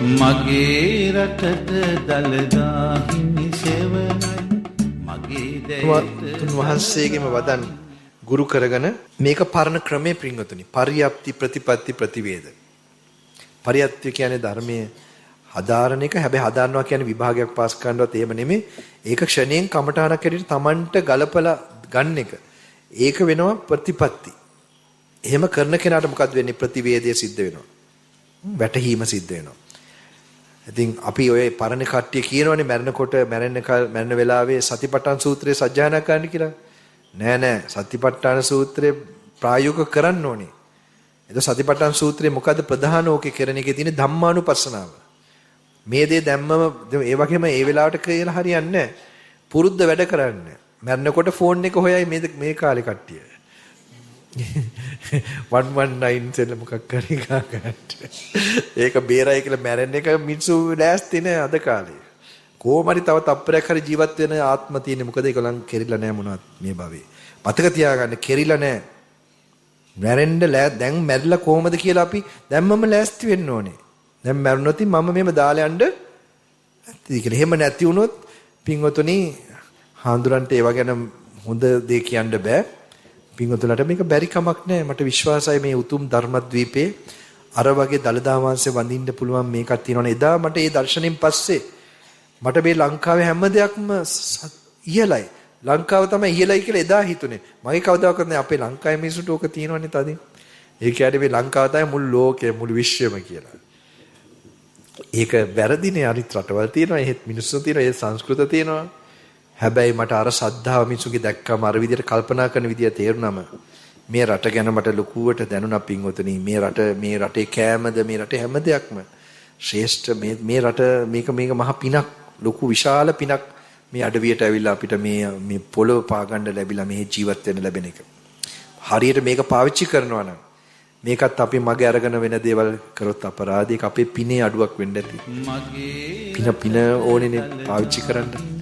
මගේ රටට දළදා හිමි සෙවණයි මගේ දැයට තුන්වහන්සේගේම වදන් ගුරු කරගෙන මේක පරණ ක්‍රමේ පින්වතුනි පරියප්ති ප්‍රතිපatti ප්‍රතිවේද පරියප්ති කියන්නේ ධර්මයේ හදාරණ එක හැබැයි හදාරනවා කියන්නේ විභාගයක් පාස් කරනවත් එහෙම නෙමෙයි ඒක ක්ෂණයෙන් කමඨාණක් හැටියට Tamanට ගලපලා ගන්න එක ඒක වෙනවා ප්‍රතිපatti එහෙම කරන කෙනාට මොකද වෙන්නේ ප්‍රතිවේදය සිද්ධ වෙනවා වැටහීම සිද්ධ වෙනවා ඉතින් අපි ඔය පරණ කට්ටිය කියනවනේ මරණකොට මරණ වෙලාවේ සතිපට්ඨාන සූත්‍රය සජ්ජායනා කරන්න කියලා. නෑ සතිපට්ඨාන සූත්‍රය ප්‍රායෝගික කරන්න ඕනේ. ඒක සතිපට්ඨාන සූත්‍රයේ මොකද්ද ප්‍රධාන ඕකේ කරන එකේ තියෙන ධම්මානුපස්සනාව. මේ දේ දැම්මම ඒ වගේම ඒ වෙලාවට කියලා හරියන්නේ නෑ. පුරුද්ද වැඩ කරන්න. මරණකොට ෆෝන් එක හොයයි මේ කාලේ කට්ටිය. 119 සෙල්ල මොකක් කරේ ගාකට. ඒක බේරයි කියලා මැරෙන්න එක මිනිස්සු ලෑස්ති නෑ අද කාලේ. කොහොම හරි තව තප්පරයක් හරි ජීවත් වෙන ආත්ම තියෙන්නේ මොකද ඒගොල්ලන් කෙරිලා නෑ මොනවත් මේ භවයේ. මතක තියාගන්න කෙරිලා නෑ. මැරෙන්න දැන් මැරිලා කොහමද කියලා අපි දැම්මම ලෑස්ති වෙන්න ඕනේ. දැන් මැරුණොත් මම මෙහෙම දාලා යන්න නැති කියලා. එහෙම නැති වුණොත් පින්වතුනි හාඳුරන්ට ඒව ගැන හොඳ දේ කියන්න බෑ. පින්වතුන්ට මේක බැරි කමක් නෑ මට විශ්වාසයි මේ උතුම් ධර්මද්වීපේ අර වගේ දලදා වංශේ වඳින්න පුළුවන් මේකක් තියෙනවනේ එදා මට ඒ දර්ශනෙන් පස්සේ මට මේ ලංකාවේ හැම දෙයක්ම ඉහළයි ලංකාව තමයි ඉහළයි කියලා එදා හිතුනේ මගේ කවදාකවත් නෑ අපේ ලංකාවේ මිනිස්සුන්ට ඕක තියෙනවනේ තදින් ඒ කියන්නේ මේ ලංකාව තමයි මුළු ලෝකෙම මුළු විශ්වෙම කියලා ඒක වැරදිනේ අනිත් රටවල් තියෙනවා එහෙත් මිනිස්සු තියෙනවා ඒ සංස්කෘත තියෙනවා හැබැයි මට අර ශ්‍රද්ධාව මිනිසුගේ දැක්කම අර විදිහට කල්පනා කරන විදිය තේරුණාම මේ රට ගැන මට ලොකුවට දැනුණා පින්වතුනි මේ රටේ කෑමද මේ රටේ හැම දෙයක්ම ශ්‍රේෂ්ඨ මේ රට මේක මහ පිනක් ලොකු විශාල පිනක් මේ අඩවියට ඇවිල්ලා අපිට මේ පොළොව පාගන්න ලැබිලා මේ ජීවත් වෙන්න ලැබෙන එක හරියට මේක පාවිච්චි කරනවා නම් මේකත් අපි මගේ අරගෙන වෙන දේවල් කරොත් අපරාධයක අපේ පිනේ අඩුවක් වෙන්න ඇති පින ඕනේනේ පාවිච්චි කරන්න